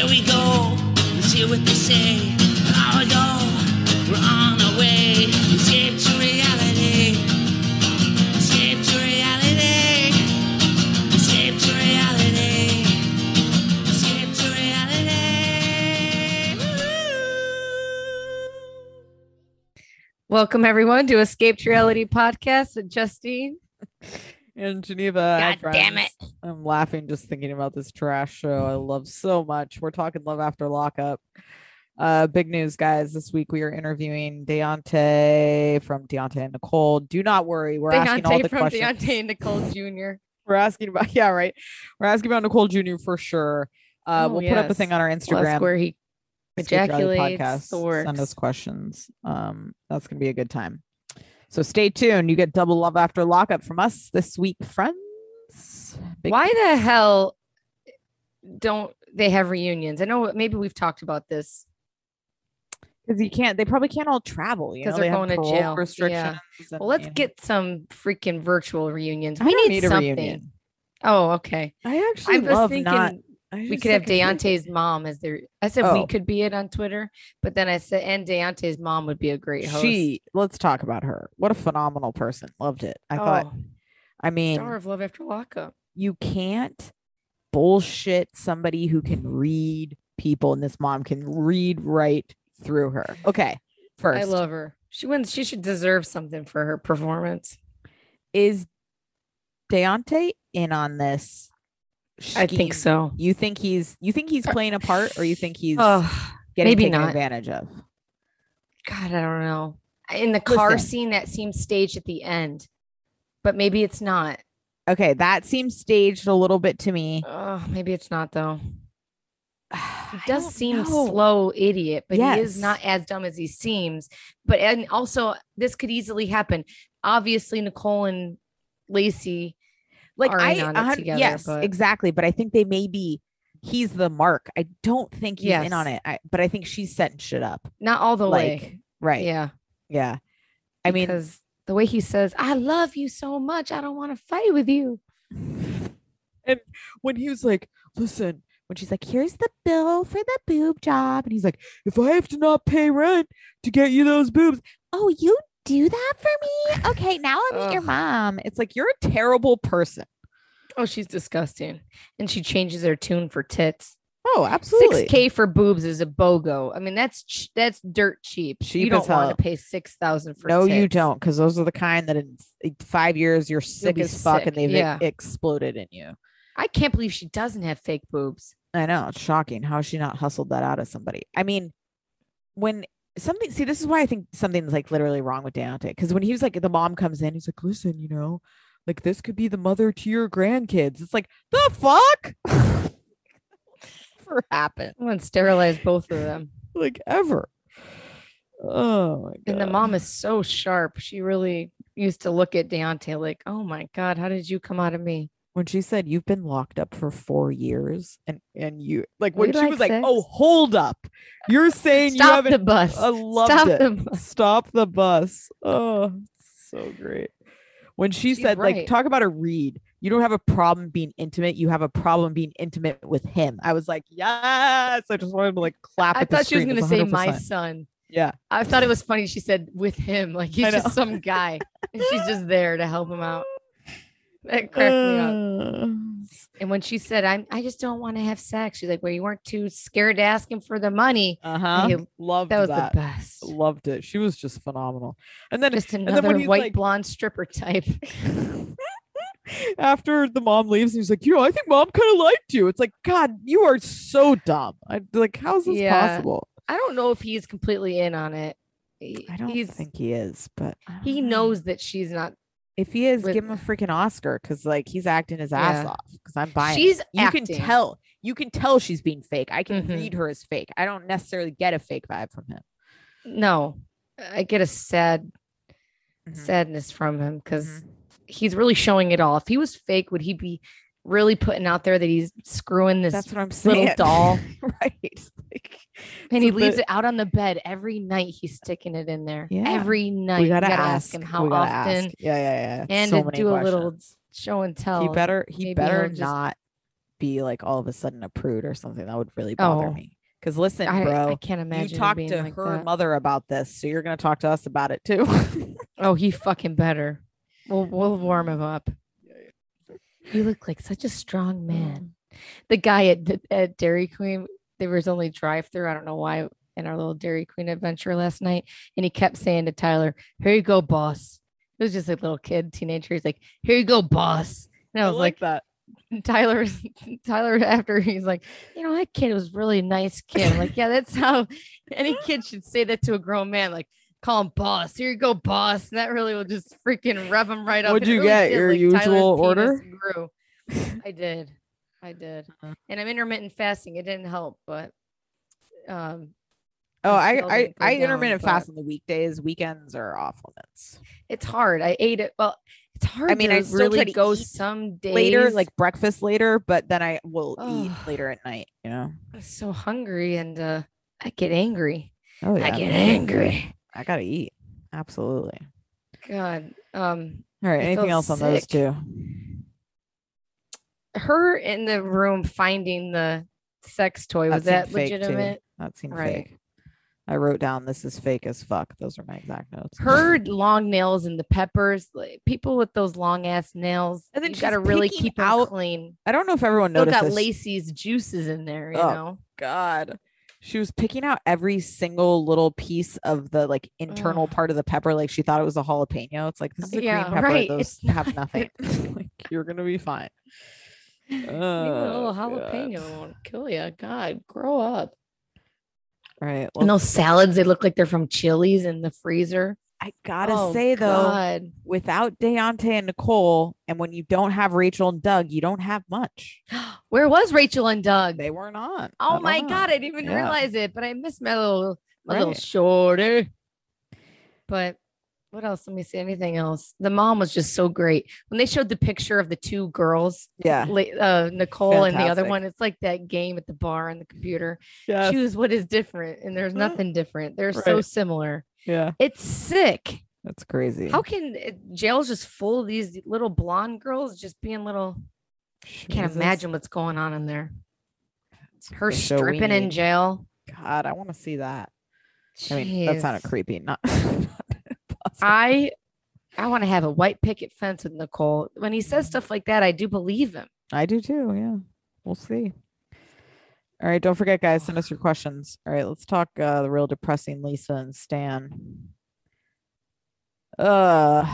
Here we go. Let's hear what they say. An hour ago, we're on our way. Escape to reality. Escape to reality. Escape to reality. Escape to reality. Woo! Welcome everyone to Escape to Reality podcast with Justine and Geneva. God damn it. I'm laughing just thinking about this trash show I love so much. We're talking Love After Lockup. Big news, guys. This week we are interviewing Deontay from Deontay and Nicole. Do not worry. We're asking all the from questions. Deontay and Nicole Jr. We're asking about, yeah, right. We're asking about Nicole Jr. for sure. We'll put up a thing on our Instagram where he Escape to Reality ejaculates the works. Send us questions. That's gonna be a good time. So stay tuned. You get double Love After Lockup from us this week, friends. Why the hell don't they have reunions? I know maybe we've talked about this. Because you can't, they probably can't all travel Because they're going to jail. Restrictions. Yeah. And, well, let's get some freaking virtual reunions. I We don't need a something. reunion. Oh, okay. I actually I'm just love thinking not. we could have Deontay's mom as their. I said we could be it on Twitter, but then I said, and Deontay's mom would be a great host. Let's talk about her. What a phenomenal person. Loved it. I thought. I mean, star of Love After Lockup. You can't bullshit somebody who can read people, and this mom can read right through her. Okay. First, I love her. She should deserve something for her performance. Is Deontay in on this? I think so. You think he's playing a part, or you think he's maybe taken not advantage of? God, I don't know. In the car scene, that seems staged at the end, but maybe it's not. Okay, that seems staged a little bit to me. Maybe it's not though. He does seem slow idiot, but he is not as dumb as he seems. But and also this could easily happen. Obviously, Nicole and Lacey are in on it together. Yes, but exactly. But I think he's the mark. I don't think he's in on it. But I think she's setting shit up. Not all the way. Right. Yeah. Yeah. Because the way he says, I love you so much. I don't want to fight with you. And when he was like, listen, when she's like, here's the bill for the boob job. And he's like, if I have to not pay rent to get you those boobs. Oh, you do that for me? Okay, now I'll meet your mom. It's like, you're a terrible person. Oh, she's disgusting. And she changes her tune for tits. Oh, absolutely. $6,000 for boobs is a BOGO. I mean, that's dirt cheap. You don't want to pay $6,000 for no, tits. you don't, because those are the kind that in 5 years you're sick as fuck and they've exploded in you. I can't believe she doesn't have fake boobs. I know. It's shocking. How has she not hustled that out of somebody? I mean, this is why I think something's like literally wrong with Deontay. Because when he was like, the mom comes in, he's like, listen, like this could be the mother to your grandkids. It's like, the fuck? Never happened. I want to sterilize both of them. Like ever. Oh my God. And the mom is so sharp. She really used to look at Deontay like, oh my God, how did you come out of me? When she said you've been locked up for 4 years and you like when she was like, 6? oh, hold up. You're saying Stop you haven't the bus. I loved Stop it. the bus. Stop the bus. Oh, so great. When she said, like, talk about a read. You don't have a problem being intimate. You have a problem being intimate with him. I was like, yes. I just wanted to like clap. I thought she was going to say my son. Yeah. I thought it was funny. She said with him, like he's just some guy and she's just there to help him out. That cracked me up. And when she said, I just don't want to have sex, she's like, well, you weren't too scared to ask him for the money. Loved that was the best. Loved it. She was just phenomenal. And then just another white blonde stripper type. After the mom leaves, he's like, I think mom kind of liked you. It's like, God, you are so dumb. How is this possible? I don't know if he's completely in on it. I don't think he is, but he knows that she's not. If he is, give him a freaking Oscar because like he's acting his ass off. Because I'm buying. She's acting. You can tell she's being fake. I can read her as fake. I don't necessarily get a fake vibe from him. No, I get a sadness from him because he's really showing it all. If he was fake, would he be really putting out there that he's screwing this That's what I'm saying. little doll? Right. And he leaves it out on the bed every night. He's sticking it in there. Yeah. Every night. We gotta ask him how often. Ask. Yeah. And so to do a little show and tell. He better not be like all of a sudden a prude or something. That would really bother me. Because listen, bro, I can't imagine you talked to like her that. mother about this, so you're gonna talk to us about it too. Oh, he fucking better. We'll warm him up. You look like such a strong man. The guy at Dairy Queen, there was only drive-through. I don't know why in our little Dairy Queen adventure last night, and he kept saying to Tyler, "Here you go, boss." It was just a little kid, teenager. He's like, "Here you go, boss." And I was like that. Tyler after he's like, that kid was really nice kid. I'm like, yeah, that's how any kid should say that to a grown man. Like, call him boss. Here you go, boss. And that really will just freaking rev him right up. What'd you get? Your usual order? Grew. I did. And I'm intermittent fasting. It didn't help, but I intermittent fast on the weekdays. Weekends are off limits. It's hard. I ate it. Well, it's hard. I mean, I still really go some days later, like breakfast later, but then I will eat later at night. I'm so hungry and I get angry. Oh yeah, I get angry. I gotta eat. Absolutely. God. All right. Anything else on those two? Her in the room finding the sex toy, was that legitimate? That seemed fake. I wrote down this is fake as fuck. Those are my exact notes. Her long nails and the peppers, like, people with those long ass nails, and then you got to really keep them clean. I don't know if everyone noticed. Got Lacey's juices in there, you know. God, she was picking out every single little piece of the like internal part of the pepper, like she thought it was a jalapeno. It's like, this is a green pepper. Right. Those have nothing. Like, you're gonna be fine. A little jalapeno won't kill you. God, grow up. Right. And those salads, they look like they're from Chili's in the freezer. I gotta say though, without Deontay and Nicole, and when you don't have Rachel and Doug, you don't have much. Where was Rachel and Doug? They weren't on. Oh my God, I didn't even realize it, but I missed my little shorty. But what else? Let me see. Anything else? The mom was just so great when they showed the picture of the two girls. Yeah, Nicole Fantastic. And the other one. It's like that game at the bar on the computer. Yes. Choose what is different, and there's nothing different. They're so similar. Yeah, it's sick. That's crazy. How can jail's just full of these little blonde girls just being little? Can't imagine what's going on in there. Her stripping in jail. God, I want to see that. Jeez. I mean, that sounded creepy. Not. I want to have a white picket fence with Nicole. When he says stuff like that, I do believe him. I do too. Yeah, we'll see. All right, don't forget, guys, send us your questions. All right, let's talk the real depressing Lisa and Stan. Her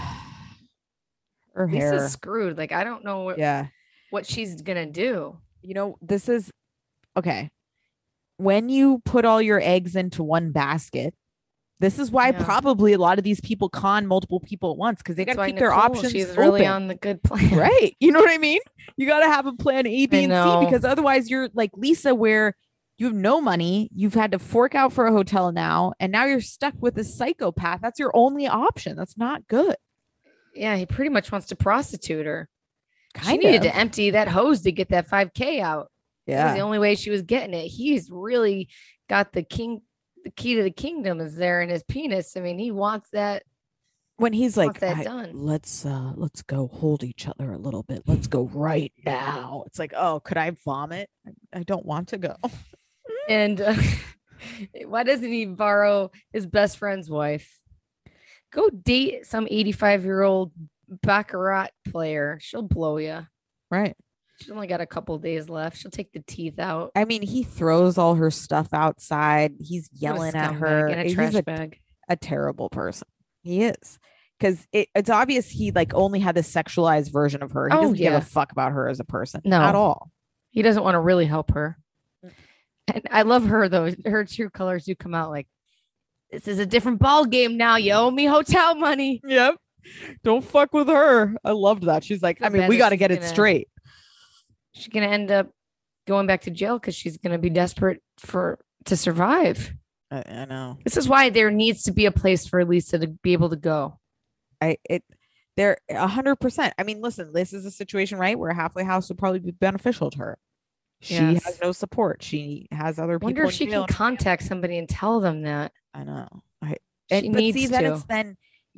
hair. Lisa's screwed. Like, I don't know what she's gonna do. This is okay. When you put all your eggs into one basket, this is why probably a lot of these people con multiple people at once, because they got to keep their options she's open. Really on the good plan. Right. You know what I mean? You got to have a plan A, B, and C, because otherwise you're like Lisa, where you have no money. You've had to fork out for a hotel now, and now you're stuck with a psychopath. That's your only option. That's not good. Yeah, he pretty much wants to prostitute her. She needed to empty that hose to get that 5K out. Yeah. That was the only way she was getting it. He's really got the key to the kingdom is there in his penis. I mean, he wants that. When he's like, let's go hold each other a little bit. Let's go right now. It's like, oh, could I vomit? I don't want to go. And why doesn't he borrow his best friend's wife? Go date some 85-year-old baccarat player. She'll blow you. Right. She's only got a couple days left. She'll take the teeth out. I mean, he throws all her stuff outside. He's yelling at her. He's a terrible person. He is. Because it's obvious he like only had this sexualized version of her. He doesn't give a fuck about her as a person. No. At all. He doesn't want to really help her. And I love her, though. Her true colors do come out like, this is a different ball game now. You owe me hotel money. Yep. Don't fuck with her. I loved that. She's like, we got to get it straight. She's going to end up going back to jail because she's going to be desperate to survive. I know. This is why there needs to be a place for Lisa to be able to go. They're 100%. I mean, listen, this is a situation, right, where a halfway house would probably be beneficial to her. She has no support. She has other people. Wonder if she can contact somebody and tell them that. I know. She needs to. Then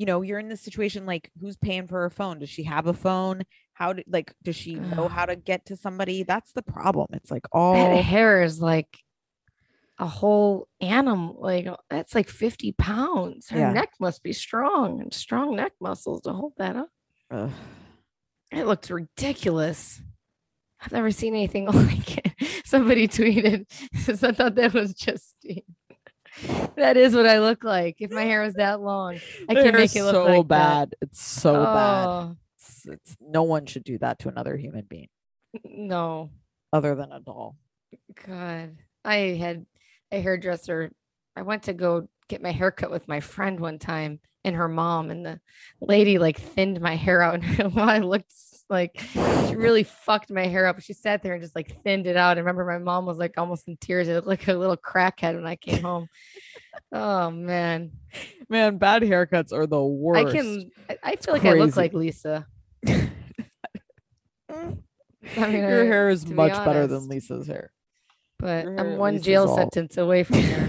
you're in this situation, like who's paying for her phone? Does she have a phone? Does she know how to get to somebody? That's the problem. It's like that hair is like a whole animal. Like that's like 50 pounds. Her neck must be strong and strong neck muscles to hold that up. It looks ridiculous. I've never seen anything like it. Somebody tweeted, because I thought that was Justine. That is what I look like if my hair was that long. I can't make it look so like bad. That. It's so bad. It's no one should do that to another human being. No. Other than a doll. God. I had a hairdresser. I went to go get my hair cut with my friend one time and her mom, and the lady like thinned my hair out, and I looked like she really fucked my hair up. She sat there and just like thinned it out. I remember my mom was like almost in tears. It looked like a little crackhead when I came home. Oh man, bad haircuts are the worst. I feel like I look like Lisa. I mean, your hair is much better than Lisa's hair, but I'm one jail sentence away from her.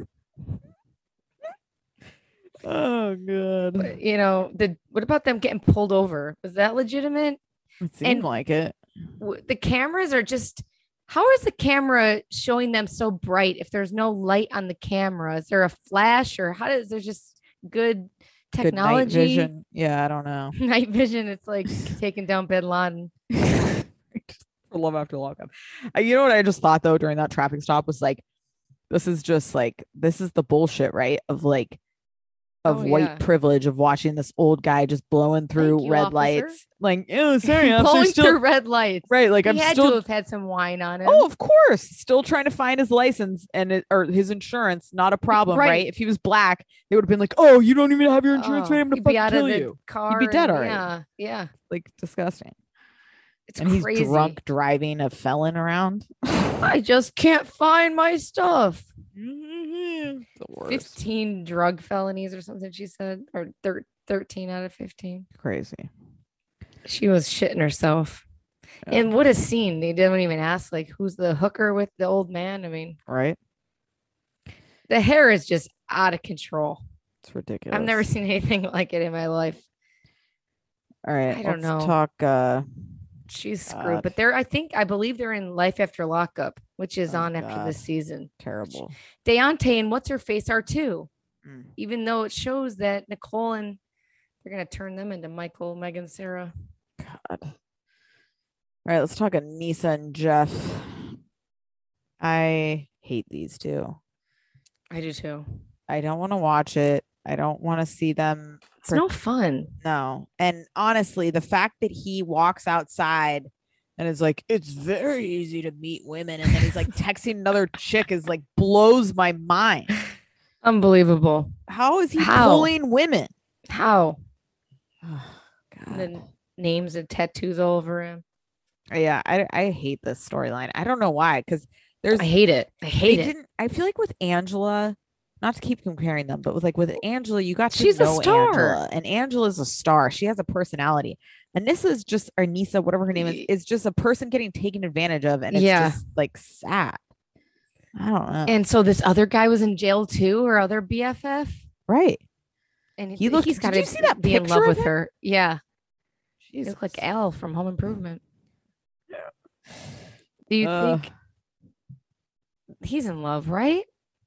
Oh god. But, what about them getting pulled over? Was that legitimate? It seemed like it. The cameras are just, how is the camera showing them so bright if there's no light on the camera? Is there a flash, or there's just good technology? Good night vision. Yeah, I don't know. Night vision. It's like taking down Bin Laden. For love after lockup. You know what I just thought though during that traffic stop was like, this is the bullshit, right? Of like, white privilege of watching this old guy just blowing through red lights. Like, oh, sorry, blowing through red lights. Right. Like, he had to have had some wine on him. Oh, of course. Still trying to find his license or his insurance. Not a problem, right? If he was black, they would have been like, oh, you don't even have your insurance. I'm going to fucking kill you. Car He'd be dead already. Yeah. Like, disgusting. It's crazy. He's drunk driving a felon around. I just can't find my stuff. The worst. 15 drug felonies or something, she said, or 13 out of 15. Crazy. She was shitting herself. Yeah. And what a scene. They didn't even ask, like, who's the hooker with the old man? I mean, right. The hair is just out of control. It's ridiculous. I've never seen anything like it in my life. All right. I don't know. Talk. She's screwed, but I believe they're in Life After Lockup, which is on after this season. Terrible. Deontay and what's her face are too, even though it shows that Nicole and they're gonna turn them into Michael, Megan, Sarah. God. All right, let's talk Aneesa and Jeff. I hate these two. I do too. I don't want to watch it. I don't want to see them. It's no fun. No. And honestly, the fact that he walks outside and is like, it's very easy to meet women. And then he's like texting another chick is like blows my mind. Unbelievable. How is he pulling women? How? Oh, God. And then names and tattoos all over him. Yeah. I hate this storyline. I don't know why. Because I hate it. I hate it. I feel like with Angela, not to keep comparing them, but with Angela, you got to She's know a star. Angela, and Angela's a star. She has a personality. Aneesa, whatever her name is just a person getting taken advantage of, and it's just like sad. I don't know. And so this other guy was in jail too, her other BFF, right? And he's got to see that be in love with her. Yeah, she looks like Al from Home Improvement. Yeah. Do you think he's in love? Right?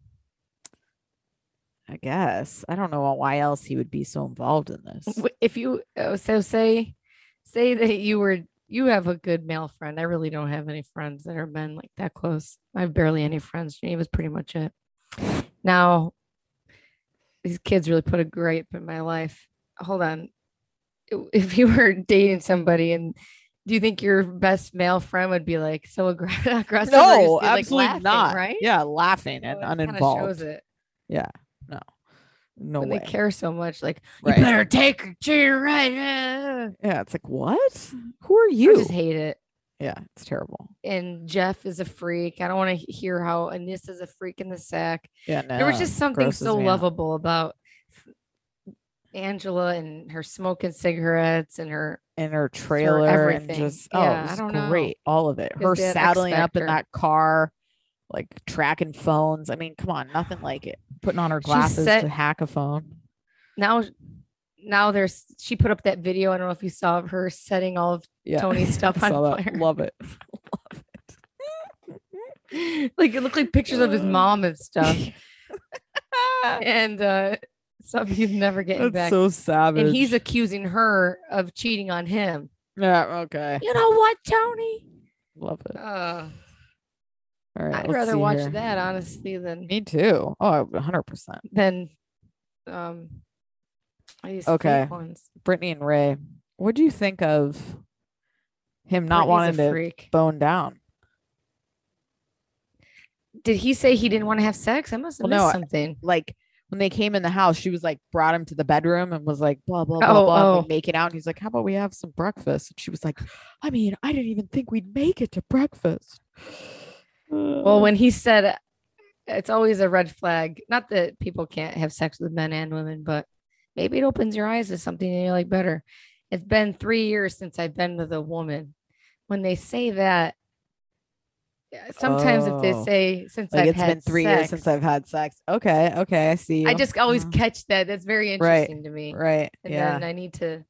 I guess. I don't know why else he would be so involved in this. If you say that you have a good male friend. I really don't have any friends that are men like that close. I have barely any friends. He was pretty much it. Now, these kids really put a gripe in my life. Hold on. If you were dating somebody, and do you think your best male friend would be like so aggressive? No, be, absolutely laughing, not. Right? Yeah, laughing and uninvolved. Shows it. Yeah. No when way. They care so much, like you better take her to your right. Yeah, it's like, what? Who are you? I just hate it. Yeah, it's terrible. And Jeff is a freak. I don't want to hear how Aneesa is a freak in the sack. Yeah, no, there was just something so lovable about Angela and her smoking cigarettes and her trailer and just it was great. All of it. Her saddling up in that car, like tracking phones. I mean, come on, nothing like it. Putting on her glasses to hack a phone. Now now she put up that video. I don't know if you saw of her setting all of Tony's stuff on fire. Love it. Like it looked like pictures of his mom and stuff. And stuff he's never getting back. So savage. And he's accusing her of cheating on him. Yeah, okay. You know what, Tony? Love it. All right, I'd rather watch that honestly than me too. Oh, 100%. Than these fake ones. Brittany and Ray. What do you think of him not wanting to bone down? Did he say he didn't want to have sex? I must have missed something. Like when they came in the house, she was like brought him to the bedroom and was like blah blah blah blah, like, making out. And he's like, "How about we have some breakfast?" And she was like, "I mean, I didn't even think we'd make it to breakfast." Well, when he said, it's always a red flag. Not that people can't have sex with men and women, but maybe it opens your eyes to something you like better. It's been 3 years since I've been with a woman. When they say that. Sometimes if they say since like I've had 3 years since I've had sex. Okay, I see you. I just always catch that. That's very interesting to me. Right. And then I need to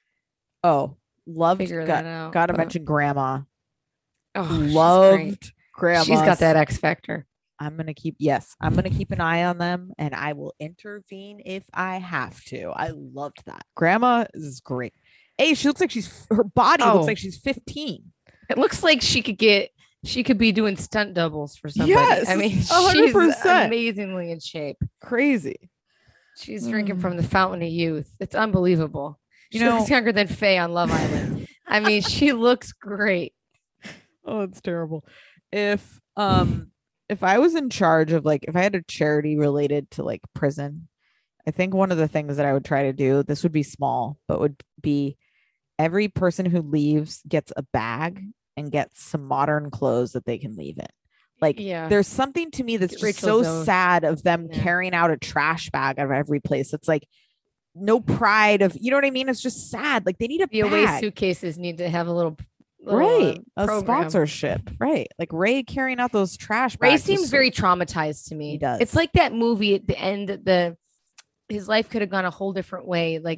figure that out. Gotta mention grandma. Oh, loved grandma. She's got that X factor. I'm gonna keep an eye on them and I will intervene if I have to. I loved that. Grandma is great. Hey, she looks like her body looks like she's 15. It looks like she could be doing stunt doubles for somebody. Yes, I mean, 100%. She's amazingly in shape. Crazy. She's drinking from the fountain of youth. It's unbelievable. She looks younger than Faye on Love Island. I mean, she looks great. Oh, it's terrible. If I was in charge of if I had a charity related to like prison, I think one of the things that I would try to do, this would be small, but would be every person who leaves gets a bag and gets some modern clothes that they can leave in. There's something to me that's just so sad of them carrying out a trash bag out of every place. It's like no pride of, you know what I mean? It's just sad. Like they need the away suitcases need to have a little a sponsorship, right? Like Ray carrying out those trash bags. Ray seems very traumatized to me. He does. It's like that movie at the end. His life could have gone a whole different way. Like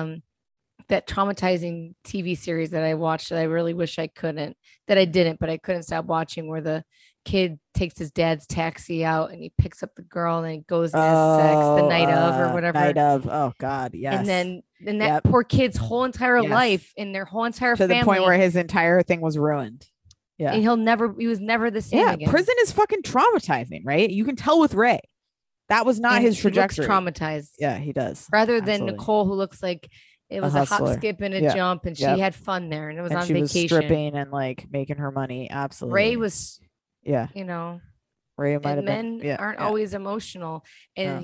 that traumatizing TV series that I watched that I really wish I couldn't, that I didn't, but I couldn't stop watching, where the kid takes his dad's taxi out and he picks up the girl and he goes and has sex the night of or whatever. Night of. Oh God. Yes. And then that poor kid's whole entire life and their whole entire family. To the point where his entire thing was ruined. Yeah. And he was never the same again. Prison is fucking traumatizing, right? You can tell with Ray. That was not his trajectory. He looks traumatized. Yeah, he does. Rather than Nicole, who looks like it was a hop, skip, and a jump, and she had fun there, and it was on vacation. She was stripping and like making her money. Absolutely. Ray was, Ray might have been. Men aren't always emotional, and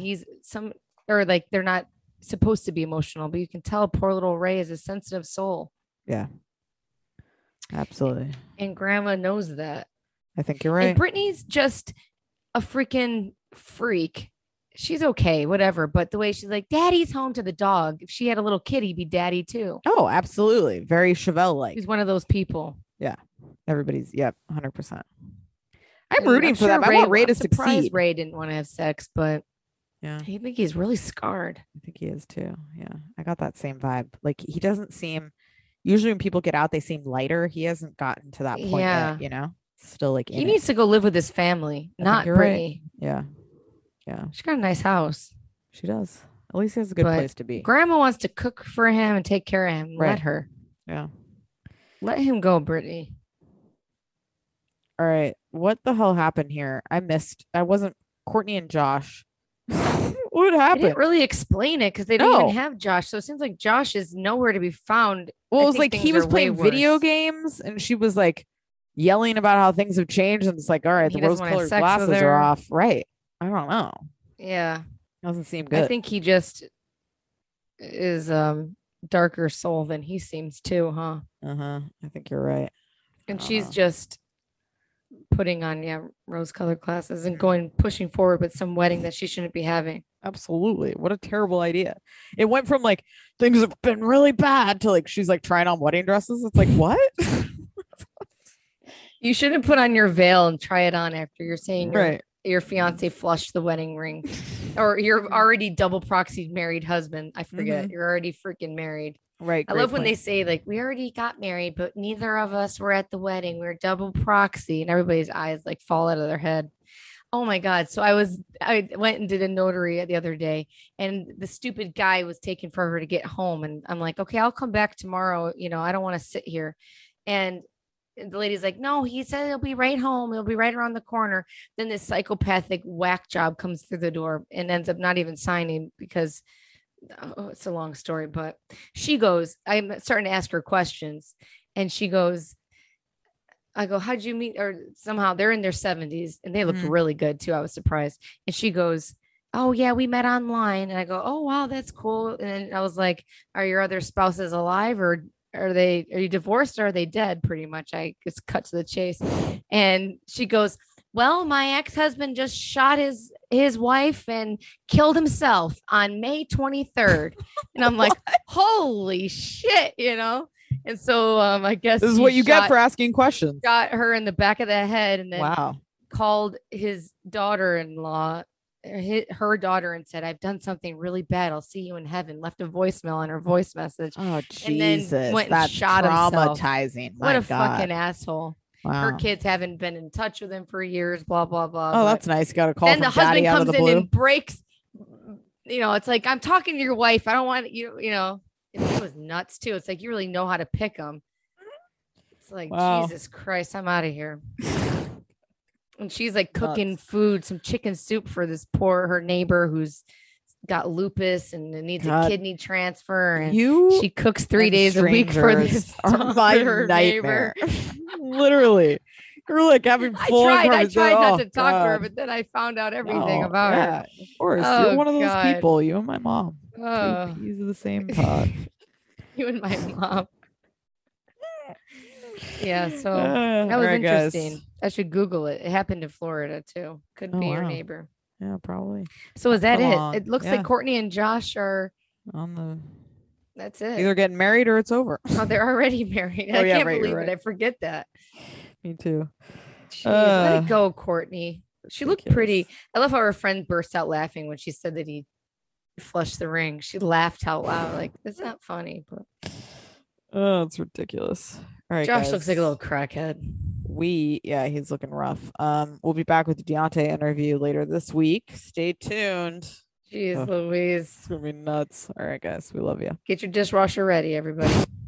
they're not supposed to be emotional, but you can tell poor little Ray is a sensitive soul. Yeah, absolutely. And Grandma knows that. I think you're right. And Brittany's just a freaking freak. She's okay, whatever. But the way she's like, Daddy's home to the dog. If she had a little kid, he'd be Daddy too. Oh, absolutely. Very Chevelle-like. He's one of those people. Yeah. Everybody's, 100%. I'm rooting for them. I want Ray to succeed. Ray didn't want to have sex, but I think he's really scarred. I think he is too. Yeah. I got that same vibe. Like he doesn't seem, usually when people get out, they seem lighter. He hasn't gotten to that point yet, Still like he needs to go live with his family, not Brittany. Right. Yeah. Yeah. She's got a nice house. She does. At least he has a good place to be. Grandma wants to cook for him and take care of him. Right. Let her. Yeah. Let him go, Brittany. All right. What the hell happened here? I wasn't Courtney and Josh. What happened? They didn't really explain it because they don't even have Josh. So it seems like Josh is nowhere to be found. Well, it was like he was playing video games and she was like yelling about how things have changed. And it's like, all right, the rose-colored glasses are off. Right. I don't know. Yeah. Doesn't seem good. I think he just is darker soul than he seems too, huh? I think you're right. And she's just putting on rose-colored glasses and pushing forward with some wedding that she shouldn't be having. Absolutely. What a terrible idea. It went from like things have been really bad to like she's like trying on wedding dresses. It's like, what? You shouldn't put on your veil and try it on after you're saying your fiance flushed the wedding ring. or you're already double proxied married husband. I forget. You're already freaking married. Right. I love when they say like, we already got married, but neither of us were at the wedding. We were double proxy, and everybody's eyes like fall out of their head. Oh my God. So I went and did a notary the other day, and the stupid guy was taking forever to get home. And I'm like, okay, I'll come back tomorrow. You know, I don't want to sit here. And the lady's like, no, he said he'll be right home. He'll be right around the corner. Then this psychopathic whack job comes through the door and ends up not even signing because it's a long story. But she goes, I'm starting to ask her questions, and she goes, I go, how'd you meet? Or somehow they're in their 70s and they looked really good too. I was surprised. And she goes, oh yeah, we met online. And I go, oh wow, that's cool. And I was like, are your other spouses alive, or are you divorced, or are they dead? Pretty much. I just cut to the chase. And she goes, well, my ex-husband just shot his wife and killed himself on May 23rd. And I'm like, holy shit, you know? And so I guess this is what you get for asking questions. Got her in the back of the head, and then called his daughter-in-law, her daughter, and said, I've done something really bad. I'll see you in heaven. Left a voicemail on her voice message. Oh, Jesus. And then went that's and shot traumatizing. Himself. What a fucking asshole. Wow. Her kids haven't been in touch with him for years, blah, blah, blah. Oh, that's nice. You got a call. Then the husband comes in and breaks. You know, it's like, I'm talking to your wife. I don't want you know. It was nuts too. It's like, you really know how to pick them. It's like, Jesus Christ, I'm out of here. And she's like cooking food, some chicken soup for her neighbor who's got lupus and needs a kidney transfer. And she cooks 3 days a week for this. My nightmare. Literally. You're like having full. I tried not to talk to her, but then I found out everything about her. Of course. You're one of those people. You and my mom. Oh. Peas of the same pot. You and my mom. Yeah, so that was interesting. Guys. I should Google it. It happened in Florida too. Could be your neighbor. Yeah, probably. So is that it? It looks like Courtney and Josh are on the. That's it. Either getting married or it's over. Oh, they're already married. I can't believe it. I forget that. Me too. Jeez, let it go, Courtney. She looked pretty. I love how her friend burst out laughing when she said that he flushed the ring. She laughed out loud, like, that's not funny. But oh, it's ridiculous. All right, Josh guys. looks like a little crackhead. He's looking rough. We'll be back with the Deontay interview later this week. Stay tuned. Jeez Louise. It's gonna be nuts. All right, guys. We love you. Get your dishwasher ready, everybody.